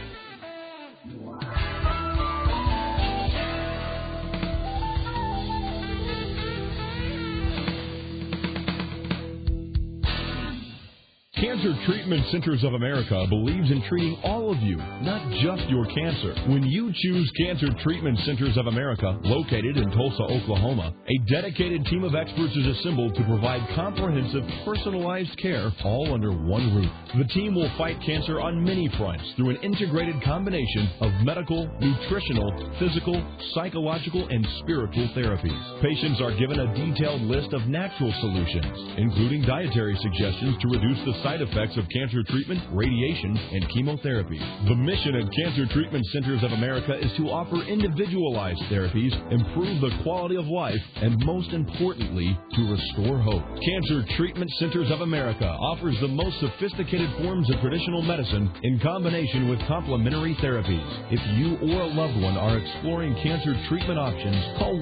Cancer Treatment Centers of America believes in treating all of you, not just your cancer. When you choose Cancer Treatment Centers of America, located in Tulsa, Oklahoma, a dedicated team of experts is assembled to provide comprehensive, personalized care all under one roof. The team will fight cancer on many fronts through an integrated combination of medical, nutritional, physical, psychological, and spiritual therapies. Patients are given a detailed list of natural solutions, including dietary suggestions to reduce the side effects of cancer treatment, radiation, and chemotherapy. The mission of Cancer Treatment Centers of America is to offer individualized therapies, improve the quality of life, and most importantly, to restore hope. Cancer Treatment Centers of America offers the most sophisticated forms of traditional medicine in combination with complementary therapies. If you or a loved one are exploring cancer treatment options, call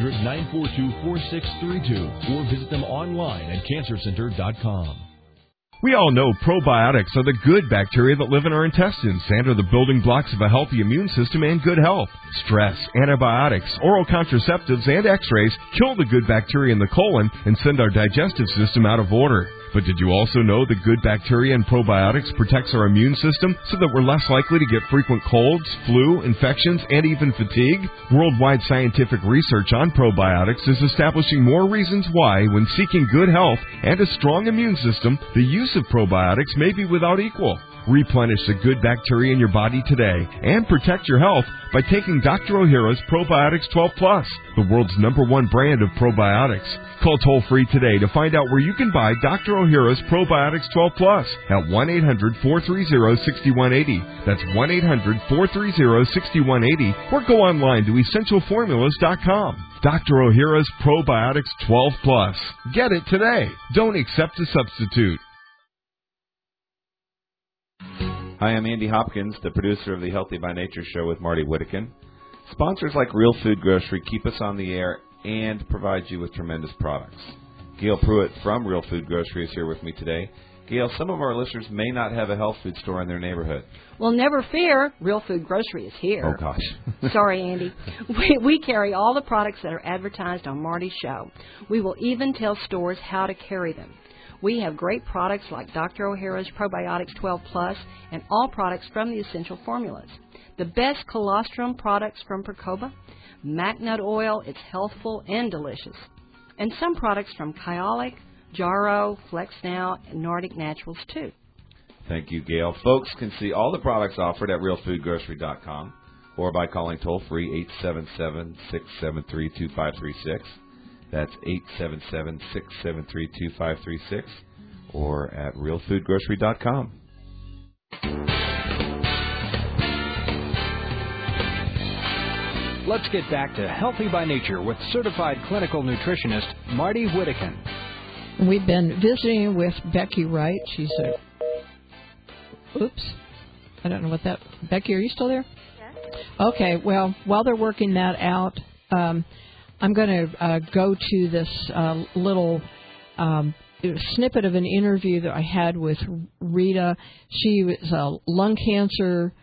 1-800-942-4632 or visit them online at cancercenter.com. We all know probiotics are the good bacteria that live in our intestines and are the building blocks of a healthy immune system and good health. Stress, antibiotics, oral contraceptives, and x-rays kill the good bacteria in the colon and send our digestive system out of order. But did you also know the good bacteria in probiotics protects our immune system so that we're less likely to get frequent colds, flu, infections, and even fatigue? Worldwide scientific research on probiotics is establishing more reasons why, when seeking good health and a strong immune system, the use of probiotics may be without equal. Replenish the good bacteria in your body today and protect your health by taking Dr. O'Hara's Probiotics 12 Plus, the world's #1 brand of probiotics. Call toll-free today to find out where you can buy Dr. O'Hara's Probiotics 12 Plus at 1-800-430-6180. That's 1-800-430-6180, or go online to EssentialFormulas.com. Dr. O'Hara's Probiotics 12 Plus. Get it today. Don't accept a substitute. Hi, I'm Andy Hopkins, the producer of the Healthy by Nature show with Marty Whittakin. Sponsors like Real Food Grocery keep us on the air and provide you with tremendous products. Gail Pruitt from Real Food Grocery is here with me today. Gail, some of our listeners may not have a health food store in their neighborhood. Well, never fear. Real Food Grocery is here. Oh, gosh. Sorry, Andy. We carry all the products that are advertised on Marty's show. We will even tell stores how to carry them. We have great products like Dr. O'Hara's Probiotics 12 Plus and all products from the Essential Formulas. The best colostrum products from Percoba, Mac Nut Oil, it's healthful and delicious. And some products from Kyolic, Jarrow, Flex Now, and Nordic Naturals too. Thank you, Gail. Folks can see all the products offered at realfoodgrocery.com or by calling toll-free 877-673-2536. That's 877-673-2536 or at realfoodgrocery.com. let's get back to Healthy by Nature with certified clinical nutritionist Marty Whittakin. We've been visiting with Becky Wright. She's a... Oops. I don't know what that... Becky, are you still there? Yes. Okay, well, while they're working that out, I'm going to go to this little snippet of an interview that I had with Rita. She was a lung cancer...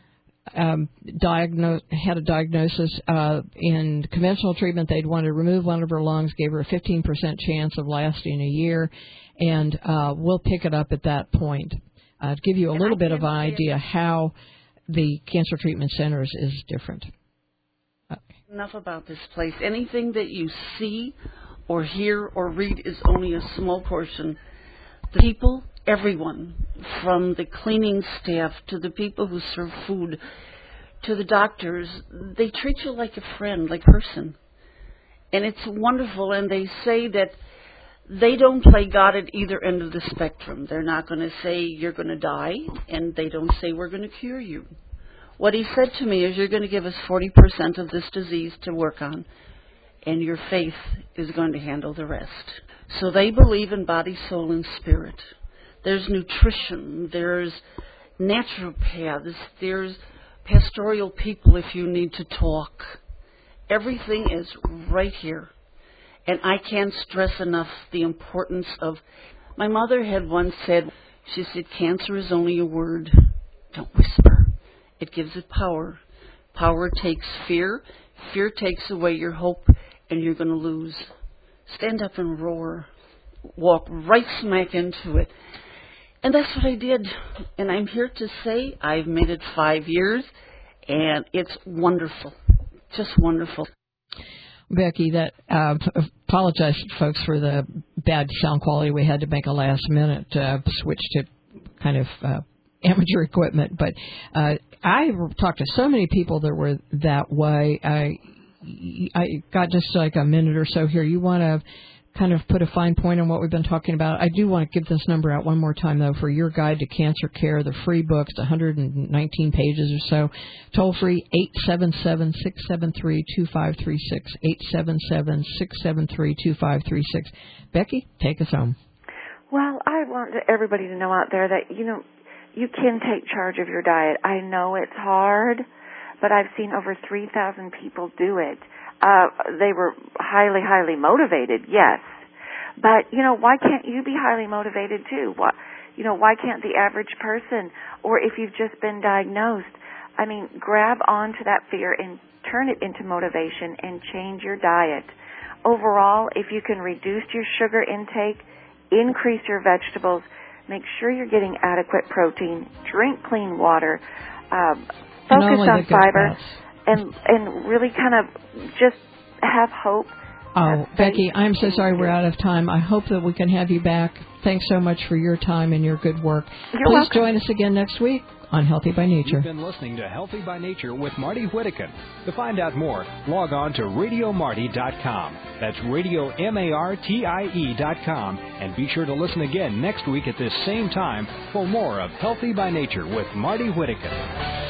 had a diagnosis in conventional treatment. They'd want to remove one of her lungs, gave her a 15% chance of lasting a year, and we'll pick it up at that point. To give you a little bit of an idea how the Cancer Treatment Centers is different. Okay. Enough about this place. Anything that you see or hear or read is only a small portion. The people, everyone, from the cleaning staff to the people who serve food to the doctors, they treat you like a friend, like a person. And it's wonderful, and they say that they don't play God at either end of the spectrum. They're not going to say you're going to die, and they don't say we're going to cure you. What he said to me is you're going to give us 40% of this disease to work on, and your faith is going to handle the rest. So they believe in body, soul, and spirit. There's nutrition, there's naturopaths, there's pastoral people if you need to talk. Everything is right here. And I can't stress enough the importance of... My mother had once said, she said, cancer is only a word. Don't whisper. It gives it power. Power takes fear. Fear takes away your hope, and you're going to lose. Stand up and roar. Walk right smack into it. And that's what I did. And I'm here to say I've made it 5 years, and it's wonderful. Just wonderful. Becky, that apologize, folks, for the bad sound quality. We had to make a last-minute switch to kind of amateur equipment. But I talked to so many people that were that way. I got just like a minute or so here. You want to kind of put a fine point on what we've been talking about? I do want to give this number out one more time, though, for your guide to cancer care, the free book. It's 119 pages or so. Toll free, 877-673-2536, 877-673-2536. Becky, take us home. Well, I want everybody to know out there that, you can take charge of your diet. I know it's hard, but I've seen over 3,000 people do it. They were highly, highly motivated, yes. But, why can't you be highly motivated too? Why can't the average person, or if you've just been diagnosed, grab onto that fear and turn it into motivation and change your diet. Overall, if you can reduce your sugar intake, increase your vegetables, make sure you're getting adequate protein, drink clean water, focus on fiber, and really kind of just have hope. Oh, Becky, I'm so sorry we're out of time. I hope that we can have you back. Thanks so much for your time and your good work. You're welcome. Join us again next week on Healthy by Nature. You've been listening to Healthy by Nature with Marty Whittakin. To find out more, log on to RadioMarty.com. That's RadioMartie.com. And be sure to listen again next week at this same time for more of Healthy by Nature with Marty Whittakin.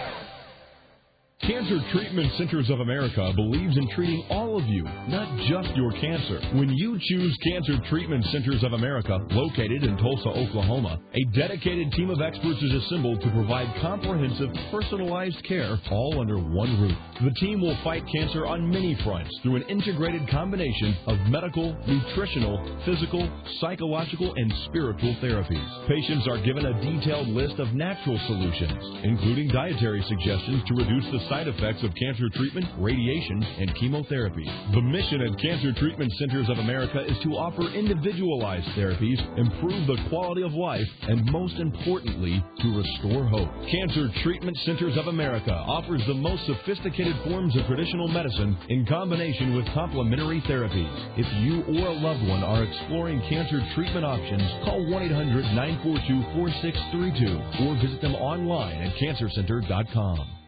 Cancer Treatment Centers of America believes in treating all of you, not just your cancer. When you choose Cancer Treatment Centers of America, located in Tulsa, Oklahoma, a dedicated team of experts is assembled to provide comprehensive, personalized care all under one roof. The team will fight cancer on many fronts through an integrated combination of medical, nutritional, physical, psychological, and spiritual therapies. Patients are given a detailed list of natural solutions, including dietary suggestions to reduce the side effects of cancer treatment, radiation, and chemotherapy. The mission at Cancer Treatment Centers of America is to offer individualized therapies, improve the quality of life, and most importantly, to restore hope. Cancer Treatment Centers of America offers the most sophisticated forms of traditional medicine in combination with complementary therapies. If you or a loved one are exploring cancer treatment options, call 1-800-942-4632 or visit them online at cancercenter.com.